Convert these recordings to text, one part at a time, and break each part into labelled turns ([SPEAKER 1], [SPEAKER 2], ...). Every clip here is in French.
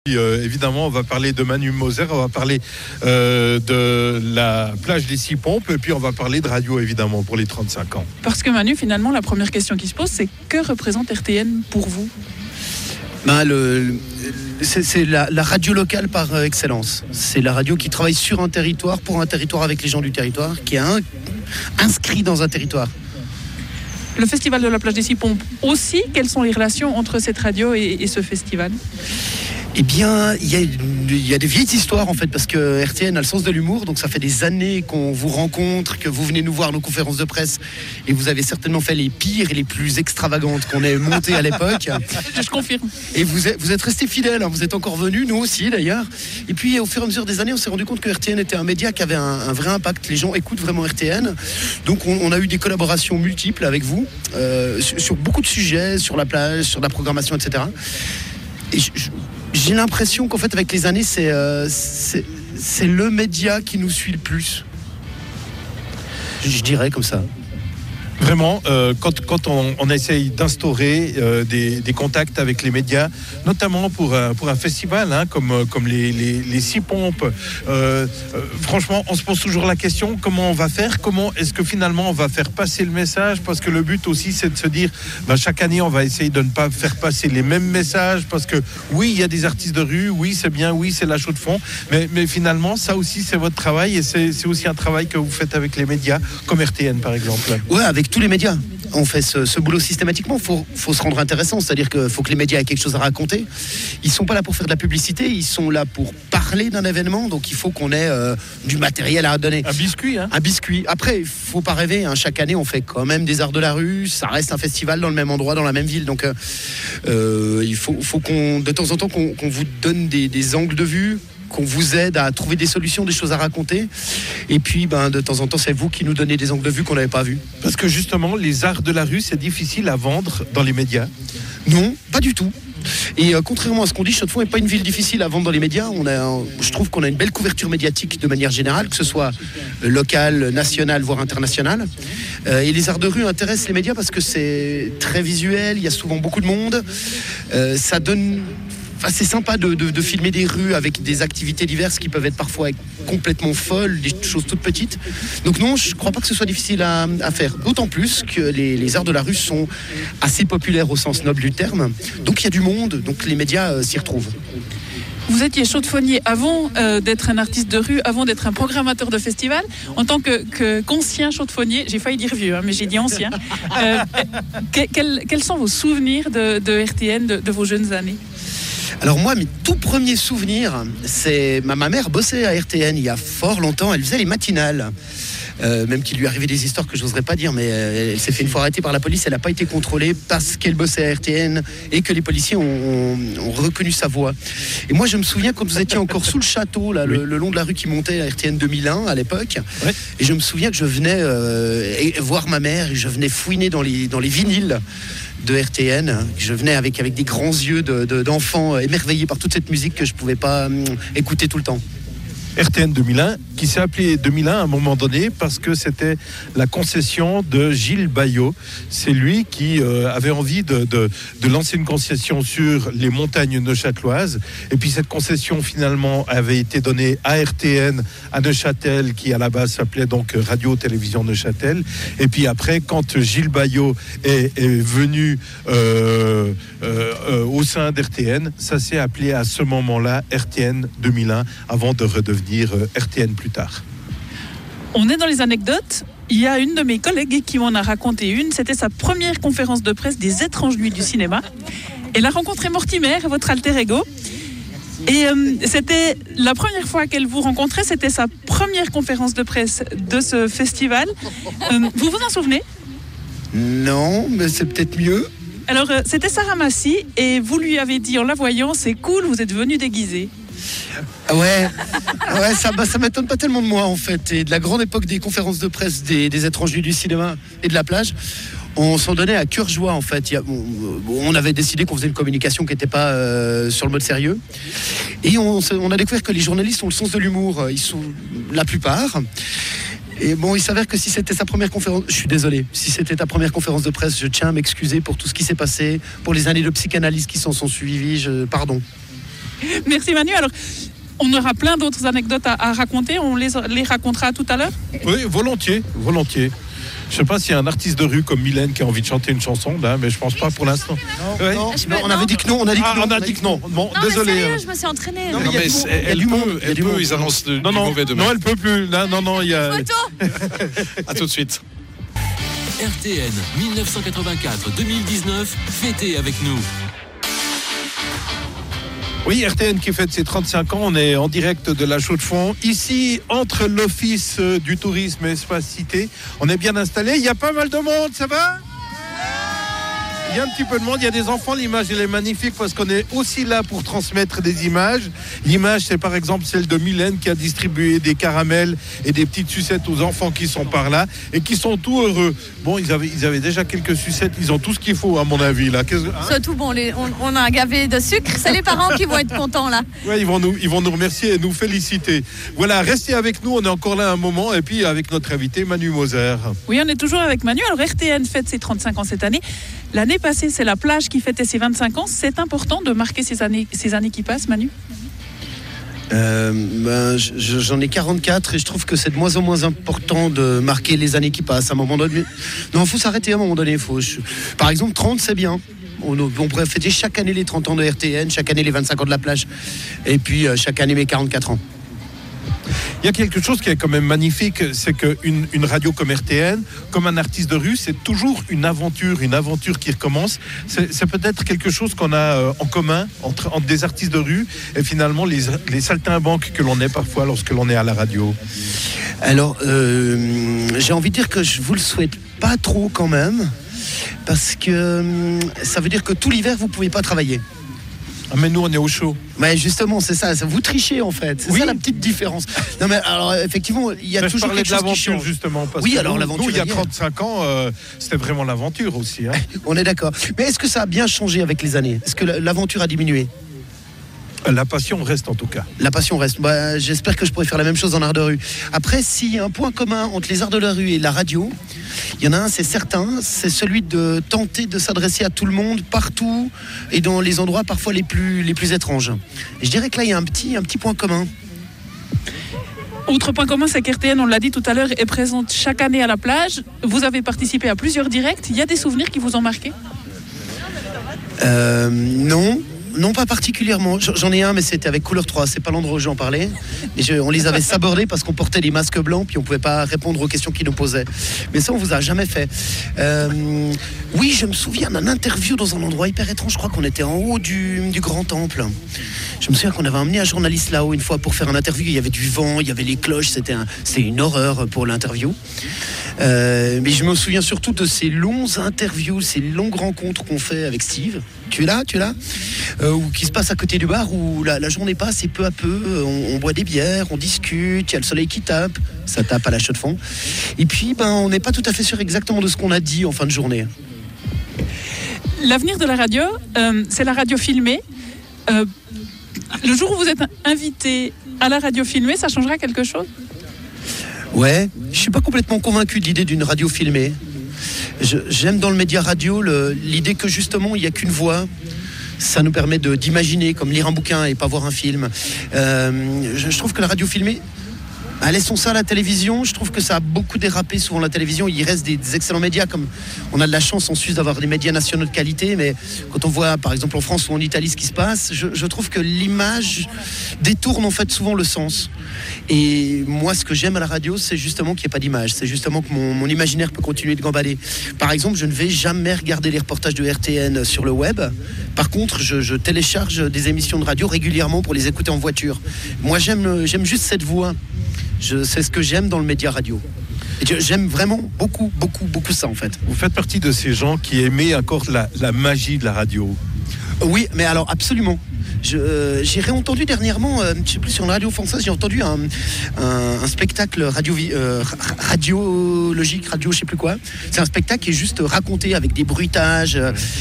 [SPEAKER 1] Évidemment, on va parler de Manu Moser, on va parler de la plage des Six Pompes, et puis on va parler de radio, évidemment, pour les 35 ans.
[SPEAKER 2] Parce que Manu, finalement, la première question qui se pose, c'est que représente RTN pour vous ?
[SPEAKER 3] C'est la radio locale par excellence. C'est la radio qui travaille sur un territoire, pour un territoire, avec les gens du territoire, qui est inscrit dans un territoire.
[SPEAKER 2] Le festival de la plage des Six Pompes aussi, quelles sont les relations entre cette radio et ce festival ?
[SPEAKER 3] Eh bien, il y a des vieilles histoires en fait, parce que RTN a le sens de l'humour, donc ça fait des années qu'on vous rencontre, que vous venez nous voir nos conférences de presse, et vous avez certainement fait les pires et les plus extravagantes qu'on ait montées à l'époque.
[SPEAKER 2] Je confirme.
[SPEAKER 3] Et vous êtes restés fidèles, hein, vous êtes encore venus, nous aussi d'ailleurs. Et puis au fur et à mesure des années, on s'est rendu compte que RTN était un média qui avait un vrai impact. Les gens écoutent vraiment RTN, donc on a eu des collaborations multiples avec vous, sur beaucoup de sujets, sur la plage, sur la programmation, etc. Et j'ai l'impression qu'en fait, avec les années, c'est le média qui nous suit le plus. Je dirais comme ça.
[SPEAKER 1] Vraiment, quand on essaye d'instaurer des contacts avec les médias, notamment pour un festival comme les Six Pompes, franchement, on se pose toujours la question, comment on va faire ? Comment est-ce que finalement on va faire passer le message ? Parce que le but aussi, c'est de se dire, chaque année, on va essayer de ne pas faire passer les mêmes messages, parce que oui, il y a des artistes de rue, oui, c'est bien, oui, c'est la chaux de fond, mais finalement, ça aussi, c'est votre travail, et c'est aussi un travail que vous faites avec les médias, comme RTN, par exemple.
[SPEAKER 3] Ouais, avec tous les médias. On fait ce boulot systématiquement. Faut se rendre intéressant, c'est-à-dire qu'il faut que les médias aient quelque chose à raconter. Ils sont pas là pour faire de la publicité, ils sont là pour parler d'un événement, donc il faut qu'on ait du matériel à donner.
[SPEAKER 1] Un biscuit, hein ?
[SPEAKER 3] Un biscuit. Après, il faut pas rêver, hein. Chaque année, on fait quand même des arts de la rue, ça reste un festival dans le même endroit, dans la même ville, donc il faut qu'on, de temps en temps, qu'on vous donne des angles de vue, qu'on vous aide à trouver des solutions, des choses à raconter. Et puis, de temps en temps, c'est vous qui nous donnez des angles de vue qu'on n'avait pas vus.
[SPEAKER 1] Parce que justement, les arts de la rue, c'est difficile à vendre dans les médias.
[SPEAKER 3] Non, pas du tout. Et contrairement à ce qu'on dit, Chaux-de-Fonds n'est pas une ville difficile à vendre dans les médias. Je trouve qu'on a une belle couverture médiatique de manière générale, que ce soit locale, nationale, voire internationale. Et les arts de rue intéressent les médias parce que c'est très visuel, il y a souvent beaucoup de monde. Ça donne... c'est sympa de filmer des rues avec des activités diverses qui peuvent être parfois complètement folles, des choses toutes petites. Donc non, je ne crois pas que ce soit difficile à faire. D'autant plus que les arts de la rue sont assez populaires au sens noble du terme. Donc il y a du monde, donc les médias s'y retrouvent.
[SPEAKER 2] Vous étiez chaudefonnier avant d'être un artiste de rue, avant d'être un programmateur de festival. En tant qu'ancien chaudefonnier, j'ai failli dire vieux, mais j'ai dit ancien. Quels sont vos souvenirs de RTN, de vos jeunes années ?
[SPEAKER 3] Alors moi, mes tout premiers souvenirs, c'est ma mère bossait à RTN il y a fort longtemps, elle faisait les matinales. Même qu'il lui arrivait des histoires que je n'oserais pas dire, mais elle s'est fait une fois arrêter par la police, elle n'a pas été contrôlée parce qu'elle bossait à RTN et que les policiers ont reconnu sa voix. Et moi je me souviens quand vous étiez encore sous le château, là, le long de la rue qui montait à RTN 2001 à l'époque, ouais. Et je me souviens que je venais voir ma mère et je venais fouiner dans les vinyles de RTN. Je venais avec des grands yeux d'enfants émerveillés par toute cette musique que je ne pouvais pas écouter tout le temps.
[SPEAKER 1] RTN 2001, qui s'est appelé 2001 à un moment donné parce que c'était la concession de Gilles Bayot. C'est lui qui avait envie de lancer une concession sur les montagnes neuchâteloises. Et puis cette concession finalement avait été donnée à RTN à Neuchâtel, qui à la base s'appelait donc Radio-Télévision Neuchâtel. Et puis après, quand Gilles Bayot est venu au sein d'RTN, ça s'est appelé à ce moment-là RTN 2001 avant de redevenir RTN plus tard.
[SPEAKER 2] On est dans les anecdotes. Il y a une de mes collègues qui m'en a raconté une. C'était sa première conférence de presse des étranges nuits du cinéma. Elle a rencontré Mortimer, votre alter ego. Et c'était la première fois qu'elle vous rencontrait. C'était sa première conférence de presse de ce festival. Vous vous en souvenez ?
[SPEAKER 3] Non, mais c'est peut-être mieux.
[SPEAKER 2] Alors, c'était Sarah Massy et vous lui avez dit en la voyant, c'est cool, vous êtes venu déguisé.
[SPEAKER 3] Ouais, ça m'étonne pas tellement de moi en fait. Et de la grande époque des conférences de presse des étranges nuits du cinéma et de la plage, on s'en donnait à cœur joie en fait. On avait décidé qu'on faisait une communication qui n'était pas sur le mode sérieux. Et on a découvert que les journalistes ont le sens de l'humour. Ils sont la plupart. Et bon, il s'avère que si c'était sa première conférence, je suis désolé, si c'était ta première conférence de presse, je tiens à m'excuser pour tout ce qui s'est passé, pour les années de psychanalyse qui s'en sont suivies, pardon.
[SPEAKER 2] Merci Manu. Alors, on aura plein d'autres anecdotes à raconter. On les racontera tout à l'heure.
[SPEAKER 1] Oui, volontiers. Je ne sais pas s'il y a un artiste de rue comme Mylène qui a envie de chanter une chanson, là, mais je ne pense pas pour l'instant.
[SPEAKER 3] Non, on avait dit que non. On a dit que non.
[SPEAKER 1] Bon,
[SPEAKER 4] Non,
[SPEAKER 1] désolé.
[SPEAKER 4] mais sérieux, je me suis entraînée.
[SPEAKER 5] Non, mais elle peut, ils annoncent du mauvais demain.
[SPEAKER 1] Non, elle peut plus. Là, non, il y a.
[SPEAKER 4] Photo.
[SPEAKER 5] À tout de suite.
[SPEAKER 6] RTN 1984-2019, fêtez avec nous.
[SPEAKER 1] Oui, RTN qui fête ses 35 ans, on est en direct de la Chaux-de-Fonds. Ici, entre l'Office du tourisme et Espace Cité, on est bien installé. Il y a pas mal de monde, ça va ? Il y a un petit peu de monde, il y a des enfants, l'image elle est magnifique parce qu'on est aussi là pour transmettre des images. L'image c'est par exemple celle de Mylène qui a distribué des caramels et des petites sucettes aux enfants qui sont par là et qui sont tout heureux. Bon, ils avaient déjà quelques sucettes, ils ont tout ce qu'il faut à mon avis là.
[SPEAKER 4] Surtout bon, on a un gavé de sucre, c'est les parents qui vont être contents là.
[SPEAKER 1] Ouais, ils vont nous remercier et nous féliciter. Voilà, restez avec nous, on est encore là un moment et puis avec notre invité Manu Moser.
[SPEAKER 2] Oui, on est toujours avec Manu. Alors RTN fête ses 35 ans cette année. L'année passée, c'est la plage qui fêtait ses 25 ans. C'est important de marquer ces années qui passent, Manu ?
[SPEAKER 3] J'en ai 44 et je trouve que c'est de moins en moins important de marquer les années qui passent à un moment donné. Non, il faut s'arrêter à un moment donné. Par exemple, 30, c'est bien. On pourrait fêter chaque année les 30 ans de RTN, chaque année les 25 ans de la plage et puis chaque année mes 44 ans.
[SPEAKER 1] Il y a quelque chose qui est quand même magnifique, c'est qu'une radio comme RTN, comme un artiste de rue, c'est toujours une aventure qui recommence. C'est peut-être quelque chose qu'on a en commun entre des artistes de rue et finalement les saltimbanques que l'on est parfois lorsque l'on est à la radio.
[SPEAKER 3] Alors, j'ai envie de dire que je vous le souhaite pas trop quand même, parce que ça veut dire que tout l'hiver vous pouvez pas travailler.
[SPEAKER 1] Ah mais nous on est au chaud.
[SPEAKER 3] Mais justement c'est ça vous trichez en fait, c'est ça la petite différence. Non mais alors effectivement il y a toujours quelque chose qui change.
[SPEAKER 1] Justement parce
[SPEAKER 3] oui
[SPEAKER 1] que
[SPEAKER 3] alors l'aventure
[SPEAKER 1] il y a 35 ans c'était vraiment l'aventure aussi hein.
[SPEAKER 3] On est d'accord. Mais est-ce que ça a bien changé avec les années ? Est-ce que l'aventure a diminué ?
[SPEAKER 1] La passion reste en tout cas.
[SPEAKER 3] La passion reste. J'espère que je pourrais faire la même chose en art de rue. Après, s'il y a un point commun entre les arts de la rue et la radio, il y en a un, c'est certain, c'est celui de tenter de s'adresser à tout le monde, partout, et dans les endroits parfois les plus étranges. Et je dirais que là, il y a un petit point commun.
[SPEAKER 2] Autre point commun, c'est qu'RTN, on l'a dit tout à l'heure, est présente chaque année à la plage. Vous avez participé à plusieurs directs. Il y a des souvenirs qui vous ont marqué ?
[SPEAKER 3] Non, pas particulièrement. J'en ai un, mais c'était avec Couleur 3. C'est pas l'endroit où j'en parlais. Et on les avait sabordés parce qu'on portait des masques blancs, puis on pouvait pas répondre aux questions qu'ils nous posaient. Mais ça, on vous a jamais fait. Oui, je me souviens d'un interview dans un endroit hyper étrange. Je crois qu'on était en haut du Grand Temple. Je me souviens qu'on avait emmené un journaliste là-haut une fois pour faire un interview. Il y avait du vent, il y avait les cloches. C'était une horreur pour l'interview. Mais je me souviens surtout de ces longs interviews, ces longues rencontres qu'on fait avec Steve. Tu es là ou qui se passe à côté du bar où la journée passe et peu à peu on boit des bières, on discute, il y a le soleil qui tape, ça tape à la Chaux-de-Fonds. Et puis on n'est pas tout à fait sûr exactement de ce qu'on a dit en fin de journée.
[SPEAKER 2] L'avenir de la radio, c'est la radio filmée. Le jour où vous êtes invité à la radio filmée, ça changera quelque chose ?
[SPEAKER 3] Ouais, je suis pas complètement convaincu de l'idée d'une radio filmée. J'aime dans le média radio l'idée que justement il n'y a qu'une voix. Ça nous permet d'imaginer, comme lire un bouquin et pas voir un film. Je trouve que la radio filmée, laissons ça à la télévision. Je trouve que ça a beaucoup dérapé souvent la télévision. Il reste des excellents médias, comme on a de la chance en Suisse d'avoir des médias nationaux de qualité. Mais quand on voit par exemple en France ou en Italie ce qui se passe, je trouve que l'image détourne en fait souvent le sens. Et moi, ce que j'aime à la radio, c'est justement qu'il n'y ait pas d'image. C'est justement que mon imaginaire peut continuer de gambader. Par exemple, je ne vais jamais regarder les reportages de RTN sur le web. Par contre, je télécharge des émissions de radio régulièrement pour les écouter en voiture. Moi, j'aime juste cette voix. C'est ce que j'aime dans le média radio. Et j'aime vraiment beaucoup ça, en fait.
[SPEAKER 1] Vous faites partie de ces gens qui aimaient encore la magie de la radio.
[SPEAKER 3] Oui, mais alors absolument. J'ai réentendu dernièrement, je ne sais plus, sur la radio française, j'ai entendu un spectacle radiologique, je sais plus quoi. C'est un spectacle qui est juste raconté avec des bruitages.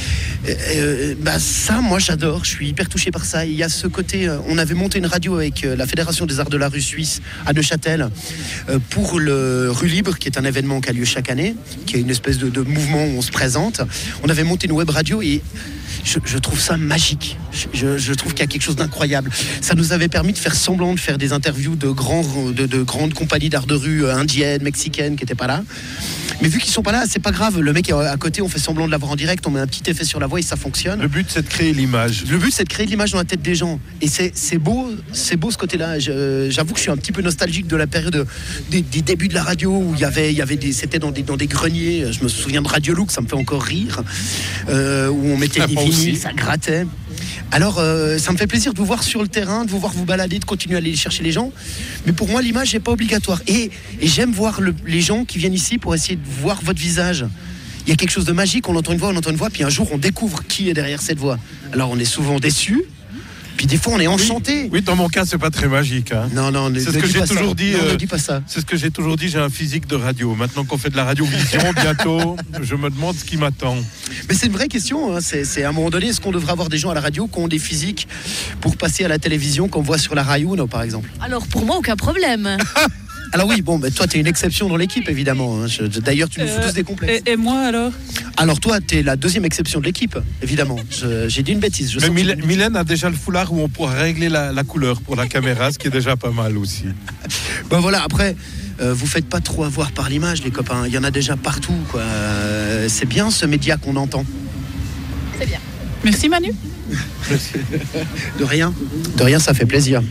[SPEAKER 3] Ça, moi, j'adore. Je suis hyper touché par ça. Il y a ce côté. On avait monté une radio avec la Fédération des Arts de la Rue Suisse à Neuchâtel pour le Rue Libre, qui est un événement qui a lieu chaque année, qui est une espèce de mouvement où on se présente. On avait monté une web radio et je trouve ça magique. Je trouve qu'il y a quelque chose d'incroyable. Ça nous avait permis de faire semblant de faire des interviews de grandes compagnies d'art de rue indiennes, mexicaines qui n'étaient pas là. Mais vu qu'ils sont pas là, c'est pas grave. Le mec est à côté, on fait semblant de l'avoir en direct, on met un petit effet sur la voix et ça fonctionne.
[SPEAKER 1] Le but, c'est de créer l'image.
[SPEAKER 3] Le but, c'est de créer de l'image dans la tête des gens. Et c'est beau ce côté-là. J'avoue que je suis un petit peu nostalgique de la période des débuts de la radio où il y avait c'était dans des greniers. Je me souviens de Radio Look, ça me fait encore rire. Où on mettait des vinyles, ça grattait. Alors, ça me fait plaisir de vous voir sur le terrain, de vous voir vous balader, de continuer à aller chercher les gens. Mais pour moi, l'image n'est pas obligatoire. Et j'aime voir les gens qui viennent ici pour essayer de voir votre visage. Il y a quelque chose de magique, on entend une voix, puis un jour, on découvre qui est derrière cette voix. Alors, on est souvent déçus. Puis des fois, on est enchanté.
[SPEAKER 1] Oui, dans mon cas, c'est pas très magique. Hein.
[SPEAKER 3] Non,
[SPEAKER 1] c'est ce que j'ai toujours dit.
[SPEAKER 3] Non, ne dis pas ça.
[SPEAKER 1] C'est ce que j'ai toujours dit. J'ai un physique de radio. Maintenant qu'on fait de la radiovision, bientôt, je me demande ce qui m'attend.
[SPEAKER 3] Mais c'est une vraie question. Hein. C'est à un moment donné, est-ce qu'on devrait avoir des gens à la radio qui ont des physiques pour passer à la télévision, qu'on voit sur la Rai Uno, par exemple?
[SPEAKER 4] Alors pour moi, aucun problème.
[SPEAKER 3] Alors oui, bon, toi, t'es une exception dans l'équipe, évidemment. Hein. D'ailleurs, tu nous fous tous des complexes.
[SPEAKER 2] Et moi, alors?
[SPEAKER 3] Alors toi, t'es la deuxième exception de l'équipe, évidemment. J'ai dit une bêtise.
[SPEAKER 1] Mais Mylène a déjà le foulard où on pourra régler la couleur pour la caméra, ce qui est déjà pas mal aussi.
[SPEAKER 3] Ben voilà, après, vous faites pas trop avoir par l'image, les copains. Il y en a déjà partout, quoi. C'est bien ce média qu'on entend.
[SPEAKER 4] C'est bien.
[SPEAKER 2] Merci Manu.
[SPEAKER 3] De rien, ça fait plaisir.